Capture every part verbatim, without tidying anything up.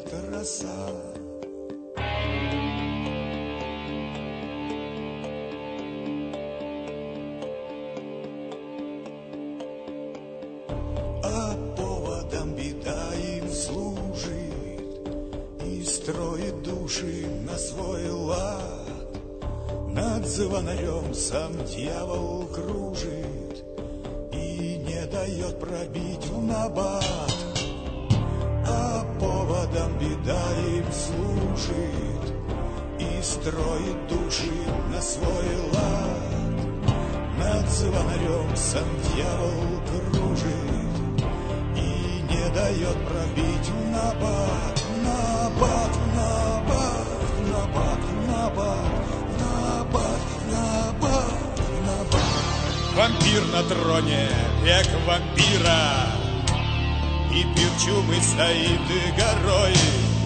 цвета роса. А поводом беда им служит и строит души на свой лад. Над звонарем сам дьявол кружит и не дает пробить в набат. А поводом беда им служит и строит души на свой лад. Над звонарем сам дьявол кружит и не дает пробить в набат. Набат, набат, набат, набат, набат, набат, набат. Вампир на троне, век вампира, и пир чумы стоит горой.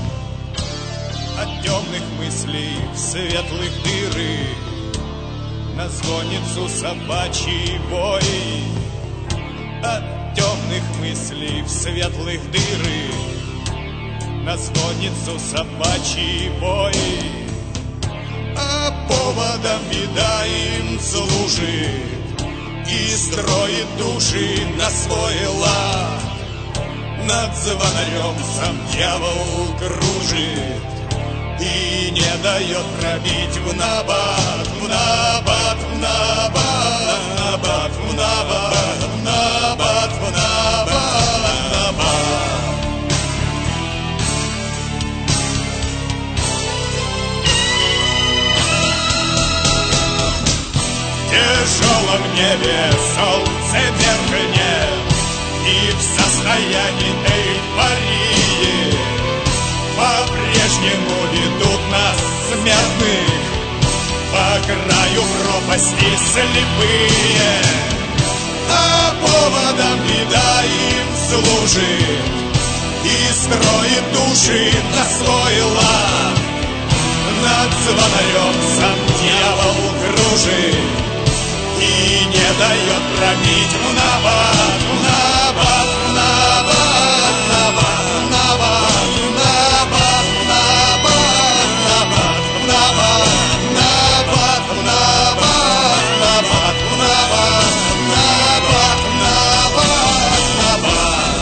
От темных мыслей в светлых дыры на звонницу собачий вой. От темных мыслей в светлых дыры на звонницу собачий вой. А поводом беда им служит и строит души на свой лад. Над звонарем сам дьявол кружит и не дает пробить в набат, в набат, в набат, в набат, в набат, в набат, в набат, в набат. В тяжелом небе солнце меркнет, и в состоянии эйфории по-прежнему ведут нас, смертных, по краю пропасти слепые. А поводом беда им служит и строит души на свой лад. Над звонарем сам дьявол кружит и не дает пробить в набат, в набат, в набат, в набат, в набат, в набат, в набат, в набат, в набат, в набат, в набат, в набат, в набат, в набат, в набат.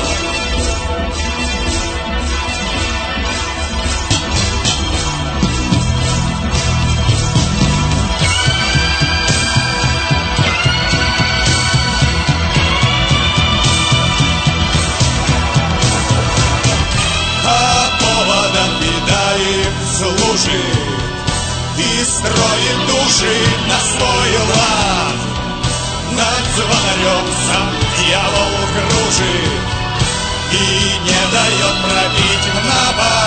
Служит и строит души на свой лад. Над звонарем сам дьявол кружит и не дает пробить в набат.